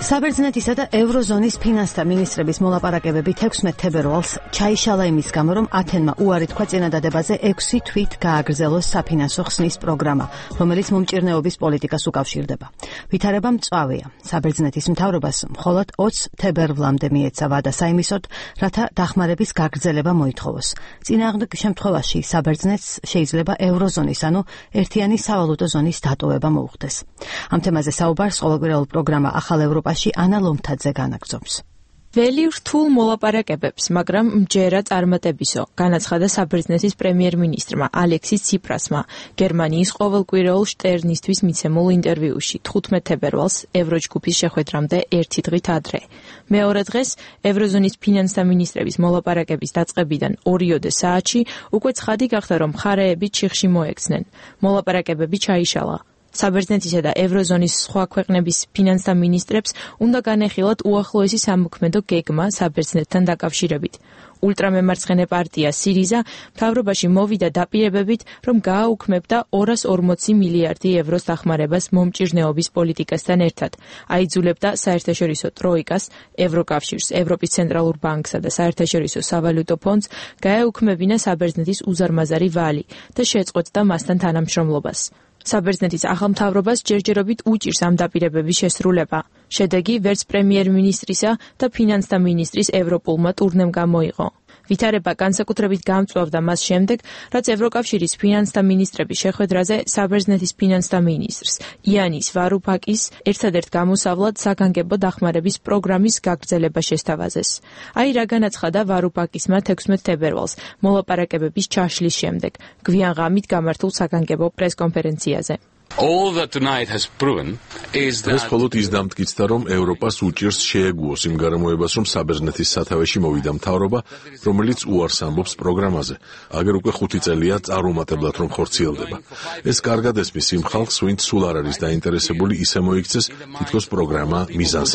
საბერძნეთისა და ევროზონის ფინანსთა მინისტრების მოლაპარაკებები 16 თებერვალს ჩაიშალა იმის გამო, რომ ათენმა უარი თქვა წინადადებაზე 6 თვით გააგრძელოს საფინანსო ხსნის პროგრამა, რომელიც მომჭირნეობის პოლიტიკას უკავშირდება. ვითარება მწვავეა. საბერძნეთის მთავრობას მხოლოდ 20 თებერვლამდე მიეცა ვადა საიმისოდ, რათა დახმარების გაგრძელება მოითხოვოს. წინააღმდეგ შემთხვევაში საბერძნეთს შეიძლება ევროზონის, ანუ ერთიანი სავალუტო ზონის დატოვება მოუხდეს. ამ თემაზე საუბარს ყოველკვირეულ პროგრამა ახალ ევროპაში ანა ლომთაძე განაგრძობს. ველი რთულ მოლაპარაკებებს, მაგრამ მჯერა წარმატებისო, განაცხადა საბერძნეთის პრემიერ-მინისტრმა ალექსის ციპრასმა გერმანიის ყოველკვირეულ შტერნისთვის მიცემულ ინტერვიუში 15 თებერვალს ევროჯგუფის შეხვედრამდე ერთი დღით ადრე. მეორე დღეს ევროზონის ფინანსთა მინისტრების მოლაპარაკების დაწყებიდან 2 საათში უკვე ცხადი გახდა, რომ მხარეები ჩიხში მოექცნენ. მოლაპარაკებები ჩაიშალა. საბერძნეთისა და ევროზონის სხვა ქვეყნების ფინანსთა მინისტრებს უნდა განეხილათ უახლოესი სამოქმედო გეგმა საბერძნეთთან დაკავშირებით. ულტრამემარცხენე პარტია სირიზა მთავრობაში მოვიდა დაპირებებით, რომ გააუქმებდა 240 მილიარდი ევროს დახმარებას მომჭირნეობის პოლიტიკასთან ერთად. აიძულებდა საერთაშორისო ტროიკას, ევროკავშირს, ევროპის ცენტრალურ ბანკსა და საერთაშორისო სავალუტო ფონდს გაეუქმებინა საბერძნეთის უზარმაზარი ვალი და შეწყვეტდა მასთან თანამშრომლობას. საბერძნეთის ახალ მთავრობას ჯერჯერობით უჭირს ამ დაპირებების შესრულება. შედეგი ვერც პრემიერ-მინისტრისა და ფინანსთა მინისტრის ევროპულმა ტურნემ გამოიღო. ვითარება განსაკუთრებით გამწვავდა მას შემდეგ, რაც ევროკავშირის ფინანსთა მინისტრების შეხვედრაზე საბერძნეთის ფინანსთა მინისტრს იანის ვარუფაკის ერთადერთ გამოსავლად საგანგებო დახმარების პროგრამის გაგრძელება შესთავაზეს. აი რა განაცხადა ვარუფაკისმა 16 თებერვალს მოლაპარაკებების ჩაშლის შემდეგ, გვიან ღამით გამართულ საგანგებო პრესკონფერენციაზე. ეს მხოლოდ ის დამტკიცდა, რომ ევროპას უჭირს შეეგუოს იმ გარემოებას, რომ საბერძნეთის სათავეში მოვიდა მთავრობა, რომელიც უარს ამბობს პროგრამაზე. აგერ უკვე 5 წელია წარუმატებლად რომ ხორციელდება. ეს კარგად ესმის იმ ხალხს, ვინც სულ არ არის დაინტერესებული ისე მოიქცეს, თითქოს პროგრამა მიზანს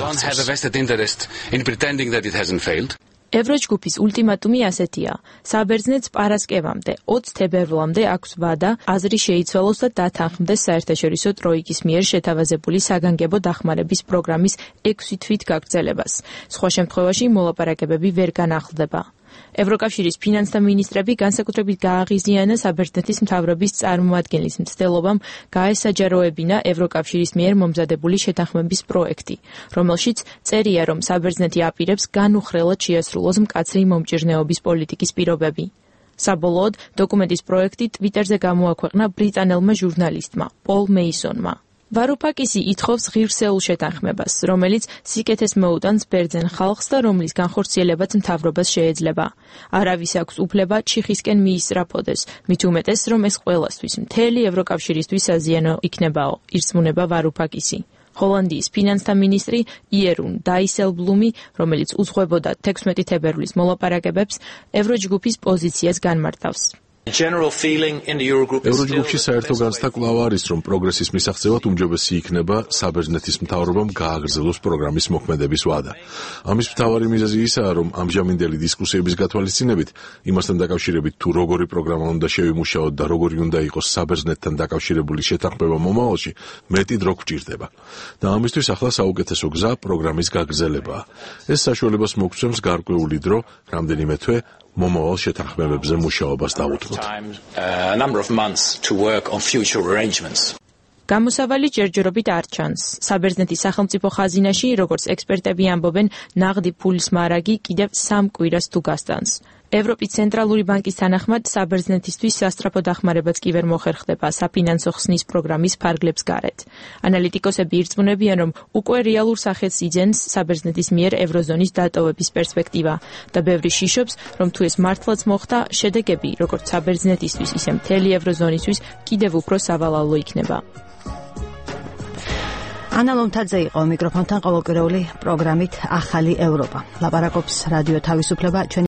აღწევს. ევროჯგუფის ულტიმატუმი ასეთია. საბერძნეთს პარასკევამდე 20 თებერვლამდე აქვს ვადა, აზრი შეიცვალოს და დათანხმდეს საერთაშორისო ტროიკის მიერ შეთავაზებული საგანგებო დახმარების პროგრამის 6 თვით გაგრძელებას. სხვა შემთხვევაში მოლაპარაკებები ვერ განახლდება. ევროკავშირის ფინანსთა მინისტრები განსაკუთრებით გააღიზიანა საბერძნეთის მთავრობის წარმომადგენლის მცდელობამ გაესაჯაროებინა ევროკავშირის მიერ მომზადებული შეთანხმების პროექტი, რომელშიც წერია, რომ საბერძნეთი აპირებს განუხრელად შეასრულოს მკაცრი მომჭირნეობის პოლიტიკის პირობები. საბოლოოდ, დოკუმენტის პროექტი ტვიტერზე გამოაქვეყნა ბრიტანელმა ჟურნალისტმა, პოლ მეისონმა. ვარუფაკისი ითხოვს ღირსეულ შეთანხმებას, რომელიც სიკეთეს მოუტანს ბერძენ ხალხს და რომლის განხორციელებაც მთავრობას შეეძლება. არავის აქვს უფლება ჩიხისკენ მიისწრაფოდეს, მით უმეტეს, რომ ეს ყველასთვის, მთელი ევროკავშირისთვის საზიანო იქნებაო, ირწმუნება ვარუფაკისი. ჰოლანდიის ფინანსთა მინისტრი იერუნ დაისელბლუმი, რომელიც უძღვებოდა 16 თებერვლის მოლაპარაკებებს, ევროჯგუფის პოზიციას განმარტავს. ევროჯგუფში საერთო განცდა კვლავ არის, რომ პროგრესის მისაღწევად უმჯობესი იქნება საბერძნეთის მთავრობამ გააგრძელოს პროგრამის მოქმედების ვადა. ამის მთავარი მიზეზი ისაა, რომ ამჟამინდელი დისკუსიების გათვალისწინებით, იმასთან დაკავშირებით თუ როგორი პროგრამა უნდა შევიმუშაოთ და როგორი უნდა იყოს საბერძნეთთან დაკავშირებული შეთანხმება მომავალში, მეტი დრო გვჭირდება. და ამისთვის ახლა საუკეთესო გზა პროგრამის გაგრძელებაა. ეს საშუალებას მოგცემს გარკვეული დრო, რამდენიმე თვე მომავალ შეთანხმებებზე მუშაობას დაუთმოთ. გამოსავალი ჯერჯერობით არ ჩანს. საბერძნეთის სახელმწიფო ხაზინაში, როგორც ექსპერტები ამბობენ, ნაღდი ფულის მარაგი კიდევ 3 კვირას თუ გასტანს. ევროპის ცენტრალური ბანკის თანახმად საბერძნეთისთვის სასტრაფო დახმარებაც კი ვერ მოხერხდება საფინანსო ხსნის პროგრამის ფარგლებს გარეთ. ანალიტიკოსები ირწმუნებიან, რომ უკვე რეალურ სახეს იძენს საბერძნეთის მიერ ევროზონის დატოვების პერსპექტივა და ბევრი შიშობს, რომ თუ ეს მართლაც მოხდა, შედეგები, როგორც საბერძნეთისთვის, ისე მთელი ევროზონისთვის კიდევ უფრო სავალალო იქნება. ანა ლომთაძე იყო მიკროფონთან ყოველკვირეული პროგრამით ახალი ევროპა. ლაპარაკობს რადიო თავისუფლება.